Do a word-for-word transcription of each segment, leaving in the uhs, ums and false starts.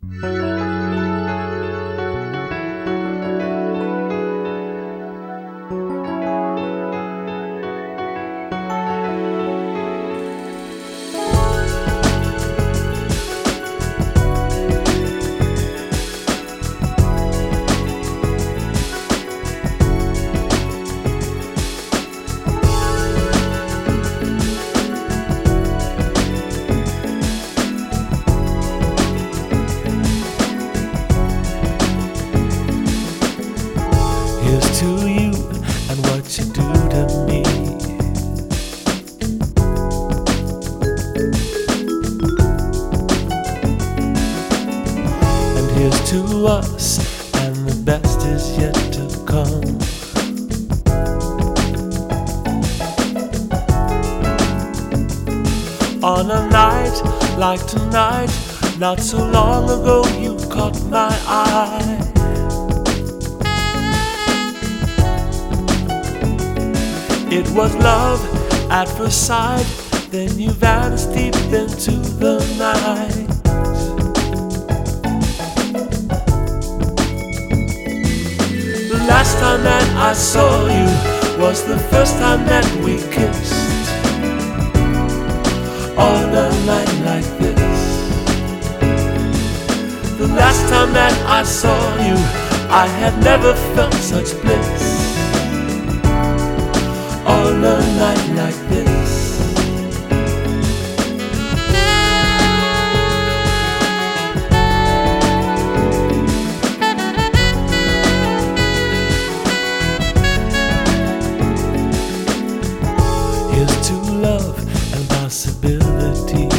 Here's to you and what you do to me. And here's to us, and the best is yet to come. On a night like tonight, not so long ago you caught my eye. It was love at first sight, then you vanished deep into the night. The last time that I saw you was the first time that we kissed. On a night like this, the last time that I saw you, I had never felt such bliss. On a night like this, here's to love and possibilities.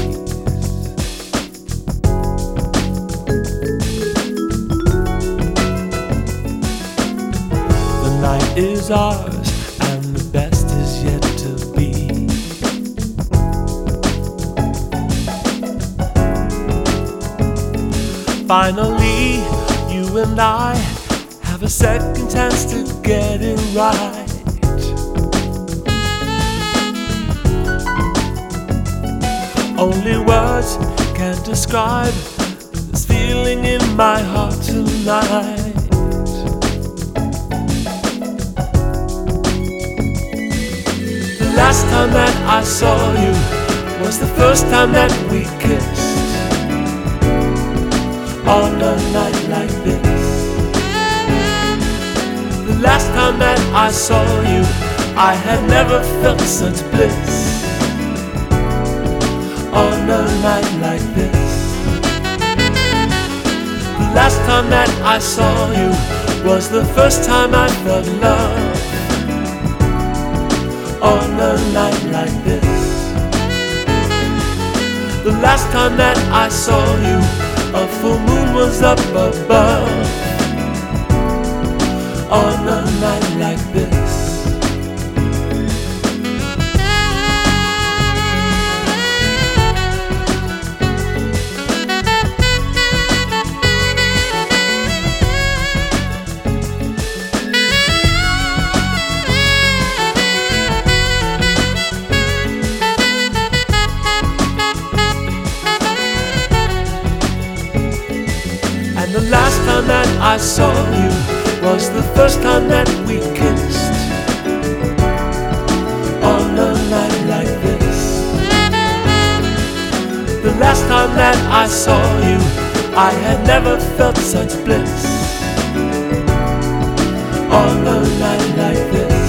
The night is ours, and the best is yet to be. Finally, you and I have a second chance to get it right. Only words can't describe this feeling in my heart tonight. The last time that I saw you was the first time that we kissed. On a night like this, the last time that I saw you, I had never felt such bliss. On a night like this, the last time that I saw you was the first time I felt love. On a night like this, the last time that I saw you, a full moon was up above. On a night like this, and the last time that I saw you was the first time that we kissed. On a night like this, the last time that I saw you, I had never felt such bliss. On a night like this,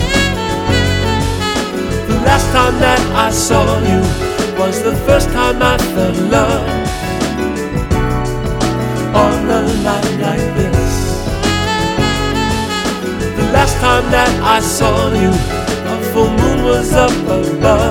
the last time that I saw you was the first time I felt love. On a night like this, the last time that I saw you, a full moon was up above.